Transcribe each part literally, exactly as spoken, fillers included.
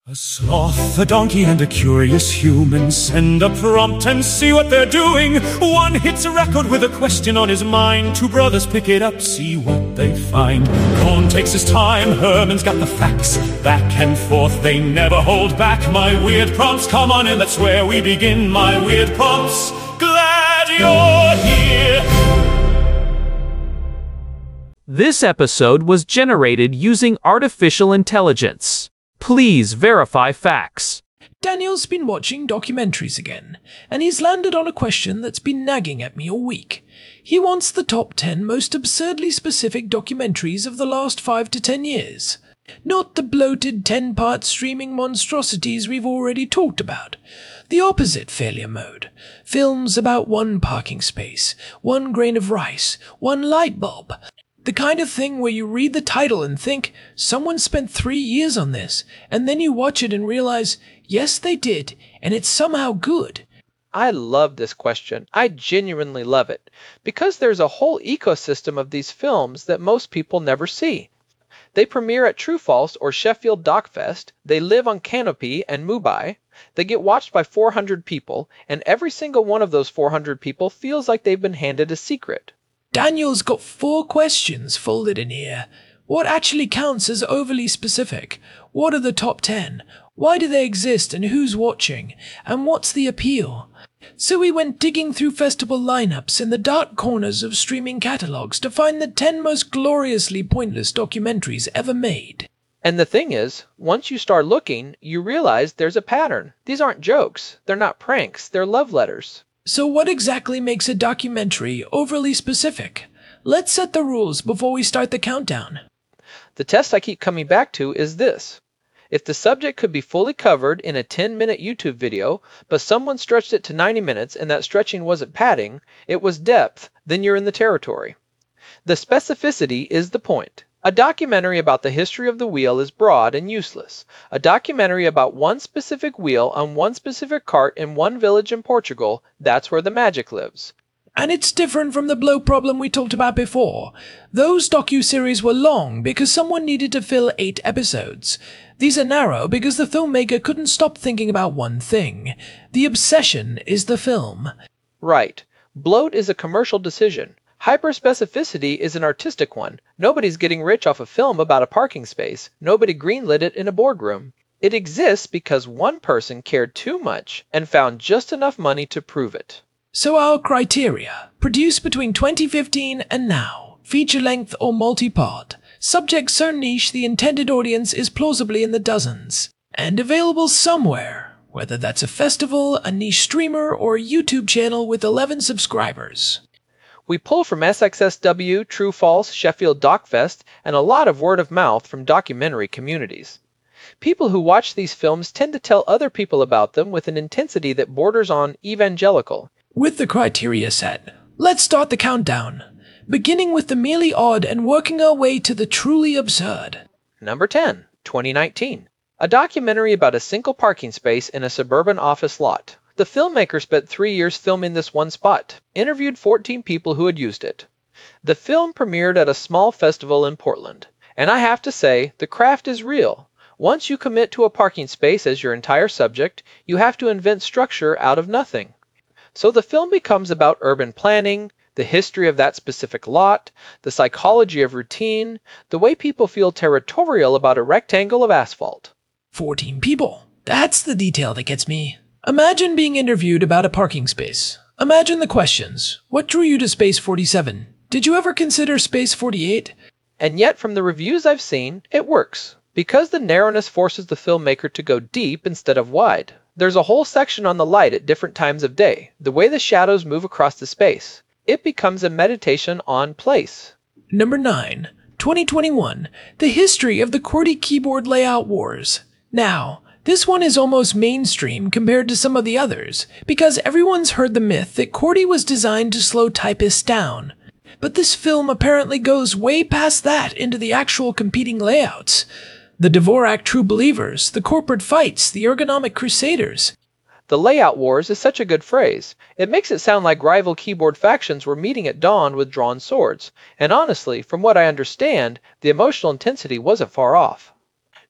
A sloth, a donkey, and a curious human send a prompt and see what they're doing. One hits a record with a question on his mind. Two brothers pick it up, see what they find. Cohn takes his time, Herman's got the facts. Back and forth, they never hold back. My weird prompts, come on in, that's where we begin. My weird prompts, glad you're here. This episode was generated using artificial intelligence. Please verify facts. Daniel's been watching documentaries again, and he's landed on a question that's been nagging at me all week. He wants the top ten most absurdly specific documentaries of the last five to ten years. Not the bloated ten-part streaming monstrosities we've already talked about. The opposite failure mode. Films about one parking space, one grain of rice, one light bulb. The kind of thing where you read the title and think, someone spent three years on this, and then you watch it and realize, yes, they did, and it's somehow good. I love this question. I genuinely love it, because there's a whole ecosystem of these films that most people never see. They premiere at True False or Sheffield DocFest, they live on Canopy and Mubi, they get watched by four hundred people, and every single one of those four hundred people feels like they've been handed a secret. Daniel's got four questions folded in here. What actually counts as overly specific? What are the top ten? Why do they exist and who's watching? And what's the appeal? So we went digging through festival lineups in the dark corners of streaming catalogs to find the ten most gloriously pointless documentaries ever made. And the thing is, once you start looking, you realize there's a pattern. These aren't jokes. They're not pranks. They're love letters. So what exactly makes a documentary overly specific? Let's set the rules before we start the countdown. The test I keep coming back to is this. If the subject could be fully covered in a ten-minute YouTube video, but someone stretched it to ninety minutes and that stretching wasn't padding, it was depth, then you're in the territory. The specificity is the point. A documentary about the history of the wheel is broad and useless. A documentary about one specific wheel on one specific cart in one village in Portugal, that's where the magic lives. And it's different from the blow problem we talked about before. Those docuseries were long because someone needed to fill eight episodes. These are narrow because the filmmaker couldn't stop thinking about one thing. The obsession is the film. Right. Bloat is a commercial decision. Hyperspecificity is an artistic one. Nobody's getting rich off a film about a parking space. Nobody greenlit it in a boardroom. It exists because one person cared too much and found just enough money to prove it. So our criteria, produced between twenty fifteen and now, feature-length or multi-part, subject so niche the intended audience is plausibly in the dozens, and available somewhere, whether that's a festival, a niche streamer, or a YouTube channel with eleven subscribers. We pull from S X S W, True False, Sheffield DocFest, and a lot of word of mouth from documentary communities. People who watch these films tend to tell other people about them with an intensity that borders on evangelical. With the criteria set, let's start the countdown, beginning with the merely odd and working our way to the truly absurd. Number ten, twenty nineteen. A documentary about a single parking space in a suburban office lot. The filmmaker spent three years filming this one spot, interviewed fourteen people who had used it. The film premiered at a small festival in Portland, and I have to say, the craft is real. Once you commit to a parking space as your entire subject, you have to invent structure out of nothing. So the film becomes about urban planning, the history of that specific lot, the psychology of routine, the way people feel territorial about a rectangle of asphalt. fourteen people. That's the detail that gets me. Imagine being interviewed about a parking space. Imagine the questions. What drew you to Space forty-seven? Did you ever consider Space forty-eight? And yet, from the reviews I've seen, it works. Because the narrowness forces the filmmaker to go deep instead of wide. There's a whole section on the light at different times of day, the way the shadows move across the space. It becomes a meditation on place. Number nine, twenty twenty-one, the history of the QWERTY keyboard layout wars. Now, this one is almost mainstream compared to some of the others, because everyone's heard the myth that QWERTY was designed to slow typists down. But this film apparently goes way past that into the actual competing layouts. The Dvorak True Believers, the corporate fights, the ergonomic crusaders. The layout wars is such a good phrase. It makes it sound like rival keyboard factions were meeting at dawn with drawn swords. And honestly, from what I understand, the emotional intensity wasn't far off.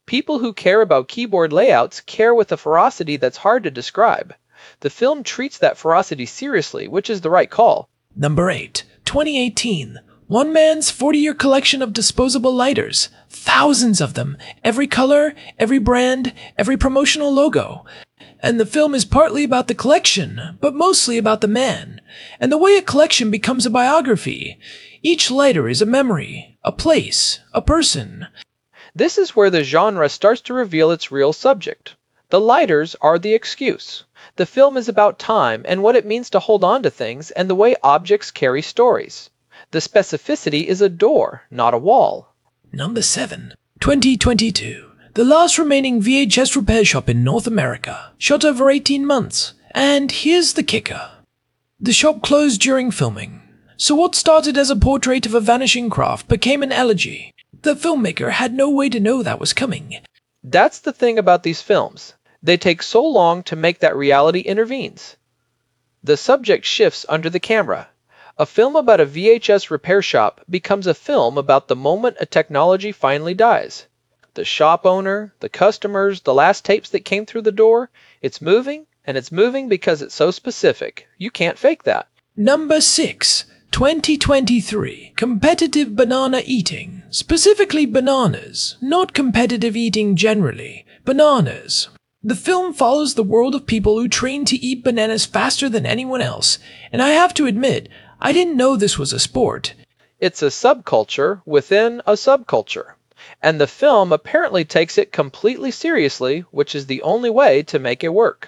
People who care about keyboard layouts care with a ferocity that's hard to describe. The film treats that ferocity seriously, which is the right call. Number eight, twenty eighteen. One man's forty-year collection of disposable lighters. Thousands of them. Every color, every brand, every promotional logo. And the film is partly about the collection, but mostly about the man, and the way a collection becomes a biography. Each lighter is a memory, a place, a person. This is where the genre starts to reveal its real subject. The lighters are the excuse. The film is about time and what it means to hold on to things and the way objects carry stories. The specificity is a door, not a wall. Number seven, twenty twenty-two. The last remaining V H S repair shop in North America, shot over eighteen months. And here's the kicker. The shop closed during filming. So what started as a portrait of a vanishing craft became an elegy. The filmmaker had no way to know that was coming. That's the thing about these films. They take so long to make that reality intervenes. The subject shifts under the camera. A film about a V H S repair shop becomes a film about the moment a technology finally dies. The shop owner, the customers, the last tapes that came through the door, it's moving, and it's moving because it's so specific. You can't fake that. Number six, twenty twenty-three. Competitive banana eating. Specifically bananas, not competitive eating generally. Bananas. The film follows the world of people who train to eat bananas faster than anyone else, and I have to admit, I didn't know this was a sport. It's a subculture within a subculture. And the film apparently takes it completely seriously, which is the only way to make it work.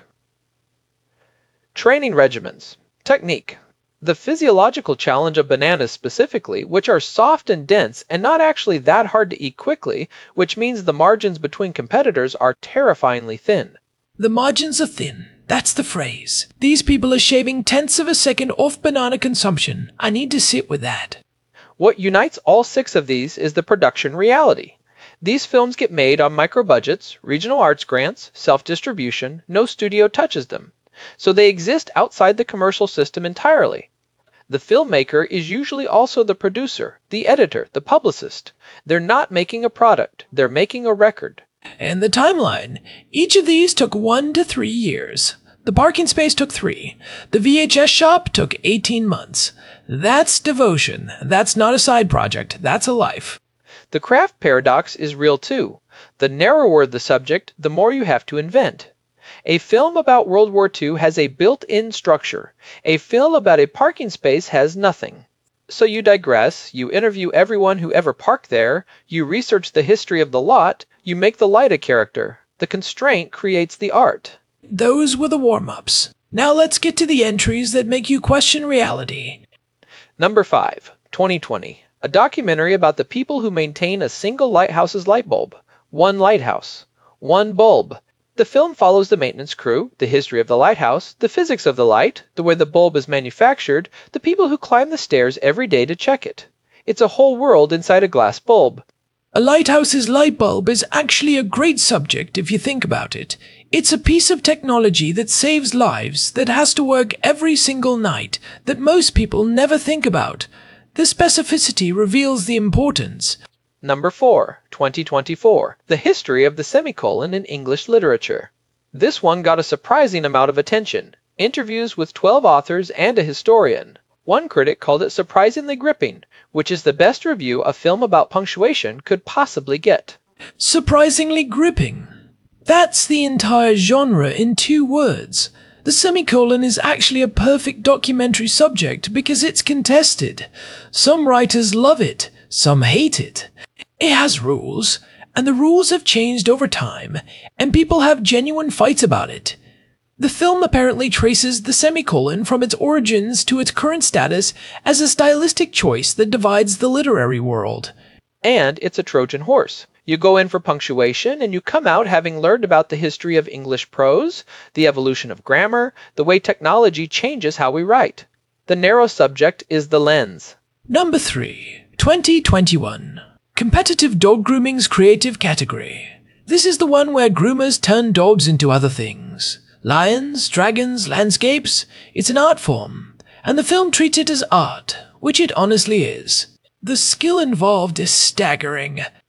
Training regimens. Technique. The physiological challenge of bananas specifically, which are soft and dense and not actually that hard to eat quickly, which means the margins between competitors are terrifyingly thin. The margins are thin. That's the phrase. These people are shaving tenths of a second off banana consumption. I need to sit with that. What unites all six of these is the production reality. These films get made on micro-budgets, regional arts grants, self-distribution, no studio touches them. So they exist outside the commercial system entirely. The filmmaker is usually also the producer, the editor, the publicist. They're not making a product, they're making a record. And the timeline. Each of these took one to three years. The parking space took three. The V H S shop took eighteen months. That's devotion. That's not a side project. That's a life. The craft paradox is real too. The narrower the subject, the more you have to invent. A film about World War Two has a built-in structure. A film about a parking space has nothing. So you digress, you interview everyone who ever parked there, you research the history of the lot, you make the light a character. The constraint creates the art. Those were the warm-ups. Now let's get to the entries that make you question reality. Number five, twenty twenty. A documentary about the people who maintain a single lighthouse's light bulb. One lighthouse. One bulb. The film follows the maintenance crew, the history of the lighthouse, the physics of the light, the way the bulb is manufactured, the people who climb the stairs every day to check it. It's a whole world inside a glass bulb. A lighthouse's light bulb is actually a great subject if you think about it. It's a piece of technology that saves lives, that has to work every single night, that most people never think about. The specificity reveals the importance. Number four, twenty twenty-four. The history of the semicolon in English literature. This one got a surprising amount of attention. Interviews with twelve authors and a historian. One critic called it surprisingly gripping, which is the best review a film about punctuation could possibly get. Surprisingly gripping. That's the entire genre in two words. The semicolon is actually a perfect documentary subject because it's contested. Some writers love it, some hate it. It has rules, and the rules have changed over time, and people have genuine fights about it. The film apparently traces the semicolon from its origins to its current status as a stylistic choice that divides the literary world. And it's a Trojan horse. You go in for punctuation and you come out having learned about the history of English prose, the evolution of grammar, the way technology changes how we write. The narrow subject is the lens. Number three, twenty twenty-one. Competitive dog grooming's creative category. This is the one where groomers turn dogs into other things. Lions, dragons, landscapes. It's an art form, and the film treats it as art, which it honestly is. The skill involved is staggering.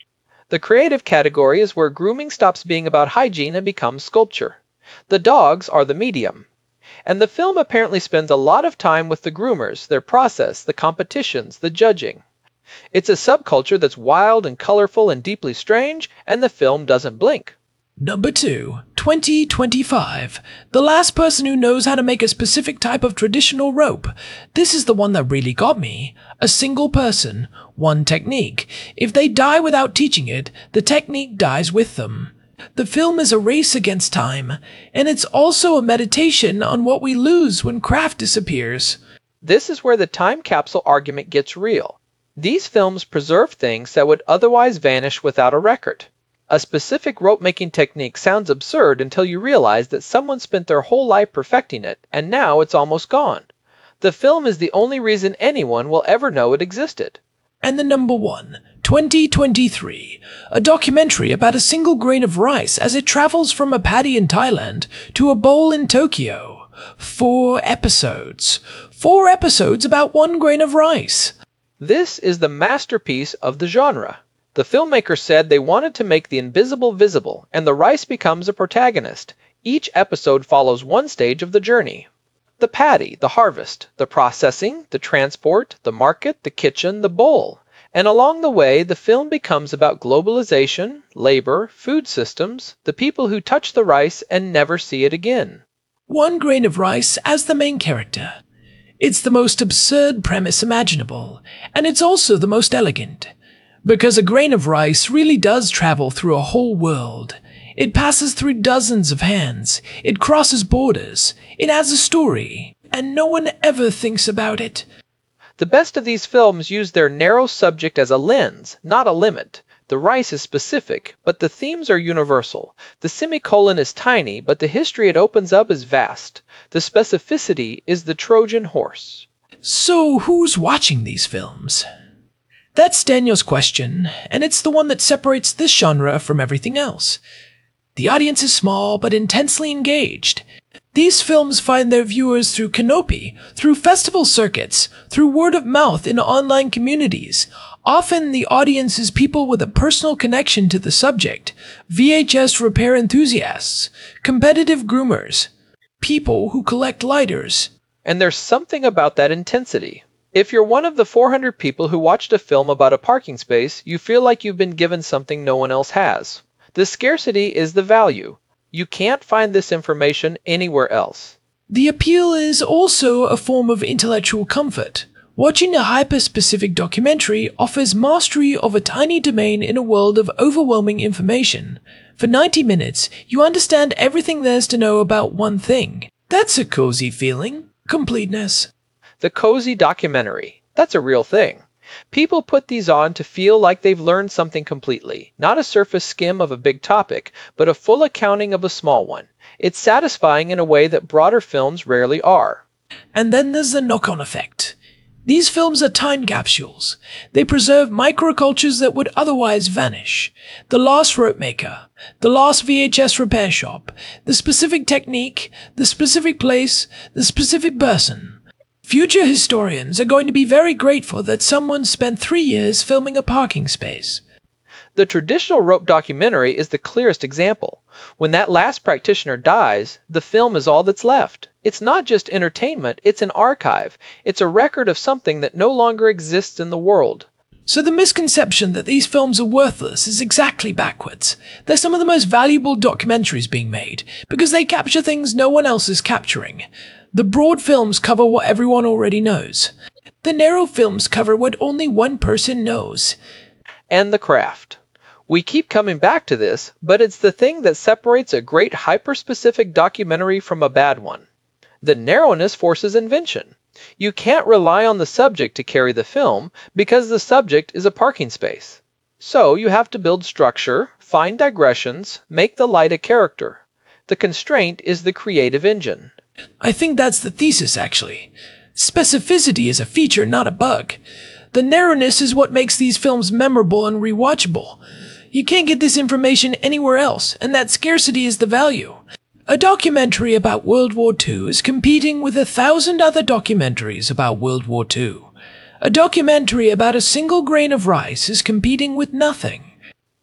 The creative category is where grooming stops being about hygiene and becomes sculpture. The dogs are the medium. And the film apparently spends a lot of time with the groomers, their process, the competitions, the judging. It's a subculture that's wild and colorful and deeply strange, and the film doesn't blink. Number two, twenty twenty-five. The last person who knows how to make a specific type of traditional rope. This is the one that really got me. A single person, one technique. If they die without teaching it, the technique dies with them. The film is a race against time, and it's also a meditation on what we lose when craft disappears. This is where the time capsule argument gets real. These films preserve things that would otherwise vanish without a record. A specific rope-making technique sounds absurd until you realize that someone spent their whole life perfecting it, and now it's almost gone. The film is the only reason anyone will ever know it existed. And the number one, twenty twenty-three, a documentary about a single grain of rice as it travels from a paddy in Thailand to a bowl in Tokyo. Four episodes. Four episodes about one grain of rice. This is the masterpiece of the genre. The filmmaker said they wanted to make the invisible visible, and the rice becomes a protagonist. Each episode follows one stage of the journey. The paddy, the harvest, the processing, the transport, the market, the kitchen, the bowl. And along the way, the film becomes about globalization, labor, food systems, the people who touch the rice and never see it again. One grain of rice as the main character. It's the most absurd premise imaginable, and it's also the most elegant. Because a grain of rice really does travel through a whole world. It passes through dozens of hands. It crosses borders. It has a story. And no one ever thinks about it. The best of these films use their narrow subject as a lens, not a limit. The rice is specific, but the themes are universal. The semicolon is tiny, but the history it opens up is vast. The specificity is the Trojan horse. So who's watching these films? That's Daniel's question, and it's the one that separates this genre from everything else. The audience is small but intensely engaged. These films find their viewers through Canopy, through festival circuits, through word of mouth in online communities. Often the audience is people with a personal connection to the subject, V H S repair enthusiasts, competitive groomers, people who collect lighters. And there's something about that intensity. If you're one of the four hundred people who watched a film about a parking space, you feel like you've been given something no one else has. The scarcity is the value. You can't find this information anywhere else. The appeal is also a form of intellectual comfort. Watching a hyper-specific documentary offers mastery of a tiny domain in a world of overwhelming information. For ninety minutes, you understand everything there's to know about one thing. That's a cozy feeling. Completeness. The cozy documentary. That's a real thing. People put these on to feel like they've learned something completely. Not a surface skim of a big topic, but a full accounting of a small one. It's satisfying in a way that broader films rarely are. And then there's the knock-on effect. These films are time capsules. They preserve microcultures that would otherwise vanish. The lost rope maker, the lost V H S repair shop, the specific technique, the specific place, the specific person. Future historians are going to be very grateful that someone spent three years filming a parking space. The traditional rope documentary is the clearest example. When that last practitioner dies, the film is all that's left. It's not just entertainment, it's an archive. It's a record of something that no longer exists in the world. So the misconception that these films are worthless is exactly backwards. They're some of the most valuable documentaries being made, because they capture things no one else is capturing. The broad films cover what everyone already knows. The narrow films cover what only one person knows. And the craft. We keep coming back to this, but it's the thing that separates a great hyper-specific documentary from a bad one. The narrowness forces invention. You can't rely on the subject to carry the film because the subject is a parking space. So you have to build structure, find digressions, make the light a character. The constraint is the creative engine. I think that's the thesis, actually. Specificity is a feature, not a bug. The narrowness is what makes these films memorable and rewatchable. You can't get this information anywhere else, and that scarcity is the value. A documentary about World War Two is competing with a thousand other documentaries about World War Two. A documentary about a single grain of rice is competing with nothing.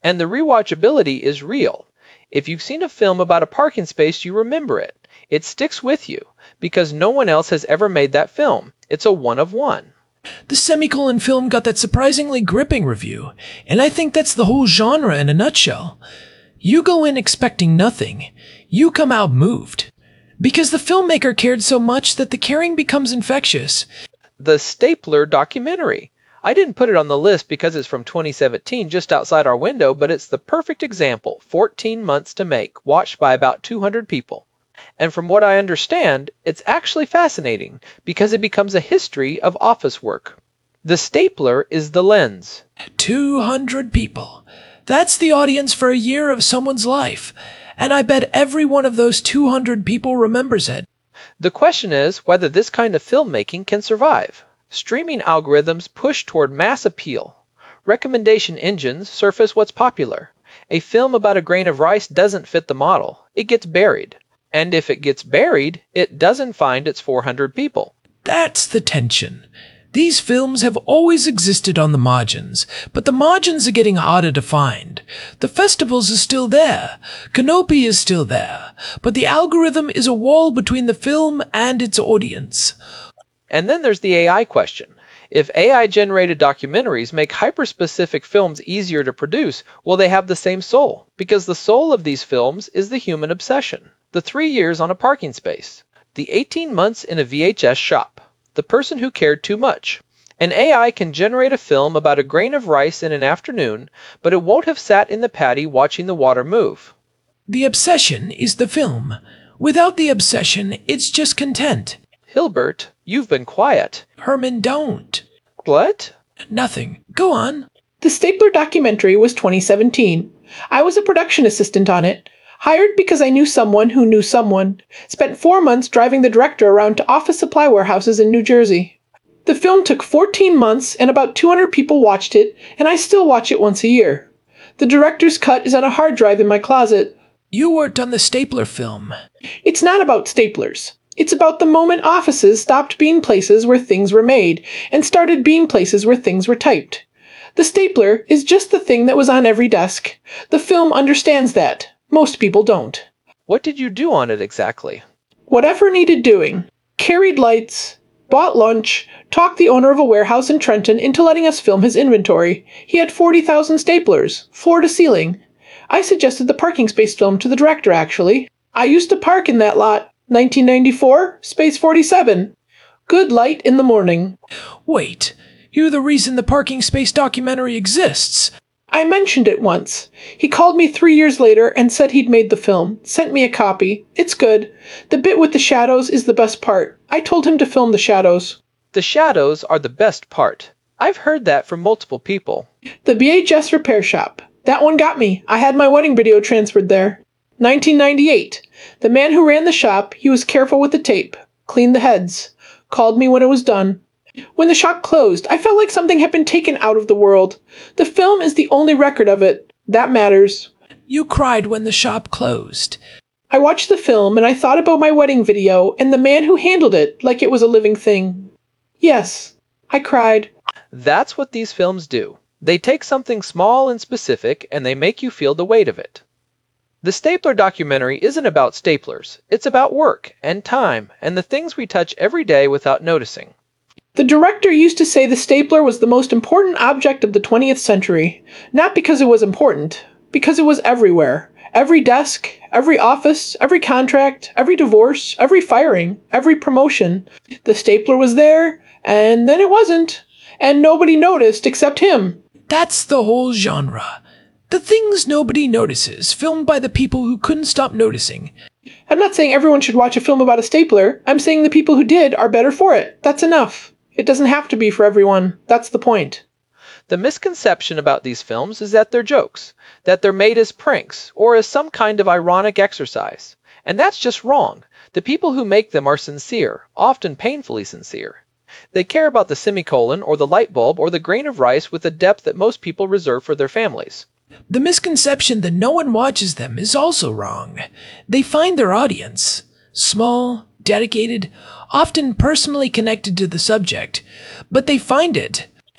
And the rewatchability is real. If you've seen a film about a parking space, you remember it. It sticks with you, because no one else has ever made that film. It's a one of one. The Semicolon film got that surprisingly gripping review, and I think that's the whole genre in a nutshell. You go in expecting nothing. You come out moved. Because the filmmaker cared so much that the caring becomes infectious. The Stapler documentary. I didn't put it on the list because it's from twenty seventeen, just outside our window, but it's the perfect example. fourteen months to make, watched by about two hundred people. And from what I understand, it's actually fascinating because it becomes a history of office work. The Stapler is the lens. two hundred people. That's the audience for a year of someone's life. And I bet every one of those two hundred people remembers it. The question is whether this kind of filmmaking can survive. Streaming algorithms push toward mass appeal. Recommendation engines surface what's popular. A film about a grain of rice doesn't fit the model. It gets buried. And if it gets buried, it doesn't find its four hundred people. That's the tension. These films have always existed on the margins, but the margins are getting harder to find. The festivals are still there. Canopy is still there. But the algorithm is a wall between the film and its audience. And then there's the A I question. If A I-generated documentaries make hyper-specific films easier to produce, will they have the same soul? Because the soul of these films is the human obsession. The three years on a parking space. The eighteen months in a V H S shop. The person who cared too much. An A I can generate a film about a grain of rice in an afternoon, but it won't have sat in the paddy watching the water move. The obsession is the film. Without the obsession, it's just content. Hilbert, you've been quiet. Herman, don't. What? Nothing. Go on. The Stapler documentary was twenty seventeen. I was a production assistant on it. Hired because I knew someone who knew someone. Spent four months driving the director around to office supply warehouses in New Jersey. The film took fourteen months and about two hundred people watched it, and I still watch it once a year. The director's cut is on a hard drive in my closet. You worked on the Stapler film. It's not about staplers. It's about the moment offices stopped being places where things were made and started being places where things were typed. The stapler is just the thing that was on every desk. The film understands that. Most people don't. What did you do on it exactly? Whatever needed doing. Carried lights, bought lunch, talked the owner of a warehouse in Trenton into letting us film his inventory. He had forty thousand staplers, floor to ceiling. I suggested the parking space film to the director, actually. I used to park in that lot. nineteen ninety-four, Space forty-seven. Good light in the morning. Wait, you're the reason the parking space documentary exists. I mentioned it once. He called me three years later and said he'd made the film. Sent me a copy. It's good. The bit with the shadows is the best part. I told him to film the shadows. The shadows are the best part. I've heard that from multiple people. The B H S repair shop. That one got me. I had my wedding video transferred there. nineteen ninety-eight. The man who ran the shop, he was careful with the tape. Cleaned the heads. Called me when it was done. When the shop closed, I felt like something had been taken out of the world. The film is the only record of it. That matters. You cried when the shop closed. I watched the film and I thought about my wedding video and the man who handled it like it was a living thing. Yes, I cried. That's what these films do. They take something small and specific and they make you feel the weight of it. The Stapler documentary isn't about staplers. It's about work and time and the things we touch every day without noticing. The director used to say the stapler was the most important object of the twentieth century. Not because it was important, because it was everywhere. Every desk, every office, every contract, every divorce, every firing, every promotion. The stapler was there, and then it wasn't. And nobody noticed except him. That's the whole genre. The things nobody notices, filmed by the people who couldn't stop noticing. I'm not saying everyone should watch a film about a stapler. I'm saying the people who did are better for it. That's enough. It doesn't have to be for everyone. That's the point. The misconception about these films is that they're jokes, that they're made as pranks, or as some kind of ironic exercise. And that's just wrong. The people who make them are sincere, often painfully sincere. They care about the semicolon, or the light bulb, or the grain of rice with a depth that most people reserve for their families. The misconception that no one watches them is also wrong. They find their audience. Small, dedicated, often personally connected to the subject. But they find it.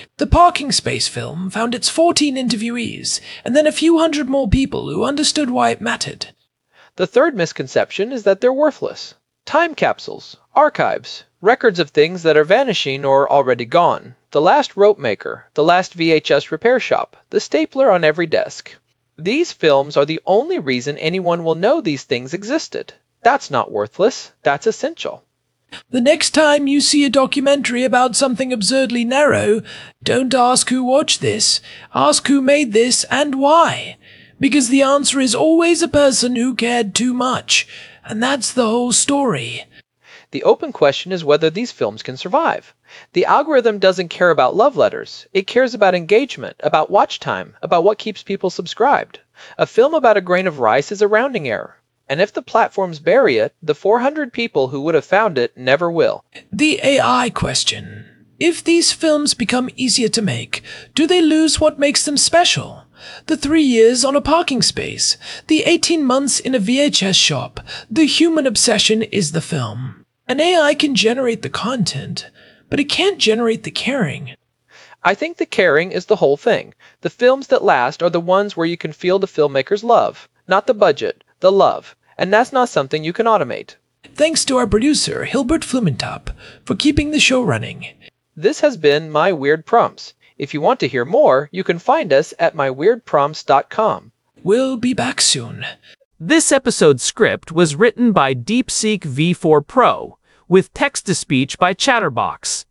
The parking space film found its fourteen interviewees, and then a few hundred more people who understood why it mattered. The third misconception is that they're worthless. Time capsules, archives, records of things that are vanishing or already gone. The last rope maker, the last V H S repair shop, the stapler on every desk. These films are the only reason anyone will know these things existed. That's not worthless, that's essential. The next time you see a documentary about something absurdly narrow, don't ask who watched this, ask who made this and why. Because the answer is always a person who cared too much, and that's the whole story. The open question is whether these films can survive. The algorithm doesn't care about love letters. It cares about engagement, about watch time, about what keeps people subscribed. A film about a grain of rice is a rounding error. And if the platforms bury it, the four hundred people who would have found it never will. The A I question. If these films become easier to make, do they lose what makes them special? The three years on a parking space, the eighteen months in a V H S shop, the human obsession is the film. An A I can generate the content, but it can't generate the caring. I think the caring is the whole thing. The films that last are the ones where you can feel the filmmaker's love, not the budget, the love. And that's not something you can automate. Thanks to our producer, Hilbert Flumentop, for keeping the show running. This has been My Weird Prompts. If you want to hear more, you can find us at my weird prompts dot com. We'll be back soon. This episode's script was written by DeepSeek V four Pro, with text-to-speech by Chatterbox.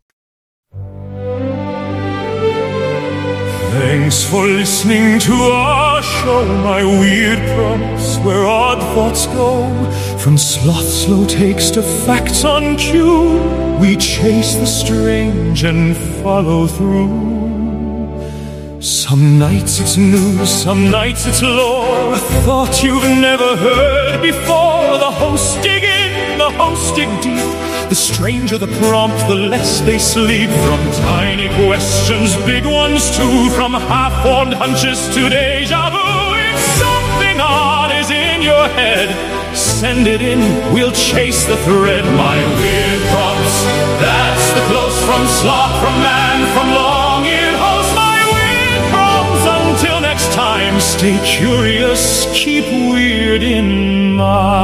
Thanks for listening to our show, My Weird Prompts, where odd thoughts go. From sloth slow takes to facts on cue, we chase the strange and follow through. Some nights it's news, some nights it's lore, a thought you've never heard before. The hosts dig in, the hosts dig deep. The stranger the prompt, the less they sleep. From tiny questions, big ones too. From half-formed hunches to deja vu. If something odd is in your head, send it in, we'll chase the thread. My Weird Prompts, that's the close from sloth, from man, from long-eared host. My Weird Prompts, until next time, stay curious, keep weird in mind.